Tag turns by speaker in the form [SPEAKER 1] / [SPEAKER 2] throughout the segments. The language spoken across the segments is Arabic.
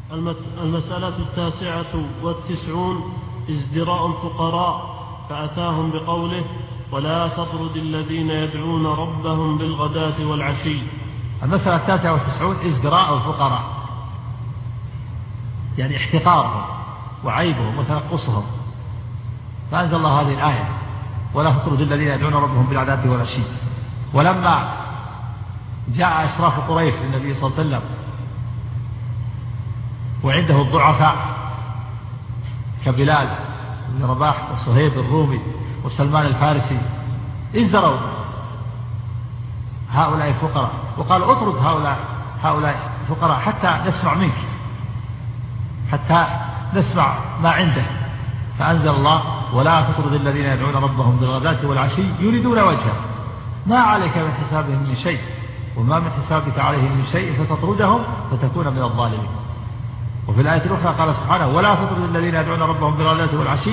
[SPEAKER 1] المسألة 99 ازدراء الفقراء، فأتاهم بقوله: ولا تطرد الذين يدعون ربهم بالغداة والعشي.
[SPEAKER 2] المسألة 99 ازدراء الفقراء، يعني احتقارهم وعيبهم وتنقصهم، فأنزل الله هذه الآية: ولا تطرد الذين يدعون ربهم بالغداة والعشي. ولما جاء أشراف قريش للنبي صلى الله عليه وسلم وعنده الضعفاء كبلال بن رباح وصهيب الرومي وسلمان الفارسي، ازدروا هؤلاء الفقراء وقال: اطرد هؤلاء الفقراء حتى نسمع منك، حتى نسمع ما عنده. فأنزل الله: ولا تطرد الذين يدعون ربهم بالغداة والعشي يريدون وجهه ما عليك من حسابهم من شيء وما من حسابك عليهم من شيء فتطردهم فتكون من الظالمين. وفي الآية الأخرى قال سبحانه: ولا تطرد الذين يدعون ربهم بالغداة والعشي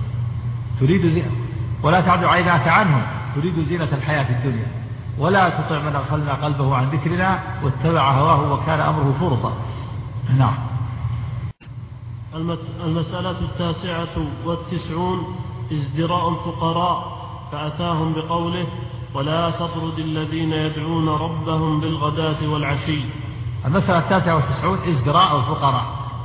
[SPEAKER 2] ولا تعد عيناك عنهم تريد زينة الحياة الدنيا ولا تطع من أغفلنا قلبه عن ذكرنا واتبع هواه وكان أمره فرطا. نعم.
[SPEAKER 1] المسألة 99 ازدراء الفقراء، فأتاهم بقوله: ولا تطرد الذين يدعون ربهم بالغداة والعشي.
[SPEAKER 2] المسألة 99 ازدراء الفقراء،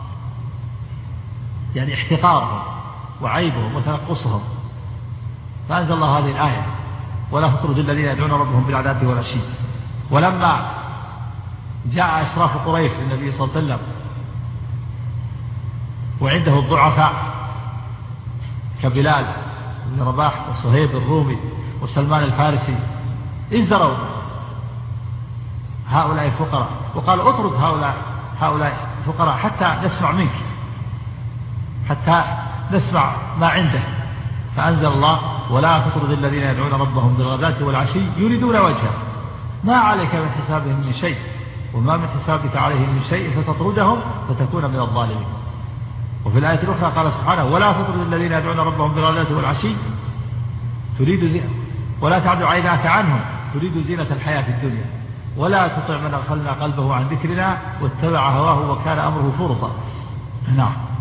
[SPEAKER 2] يعني احتقارهم وعيبهم وتنقصهم، فأنزل الله هذه الآية: ولا تطرد الذين يدعون ربهم بالغداة والعشي. ولما جاء أشراف قريش للنبي صلى الله عليه وسلم وعنده الضعفاء كبلال بن رباح وصهيب الرومي وسلمان الفارسي، ازدروا هؤلاء الفقراء وقال: اطرد هؤلاء الفقراء حتى نسمع منك، حتى نسمع ما عنده. فأنزل الله: ولا تطرد الذين يدعون ربهم بالغداة والعشي يريدون وجهه ما عليك من حسابهم من شيء وما من حسابك عليهم من شيء فتطردهم فتكون من الظالمين. وفي الآية الأخرى قال سبحانه: ولا تطرد الذين يدعون ربهم بالغداة والعشي ولا تعد عيناك عنهم تريد زينة الحياة الدنيا ولا تطع من أغفلنا قلبه عن ذكرنا واتبع هواه وكان أمره فرطا. نعم.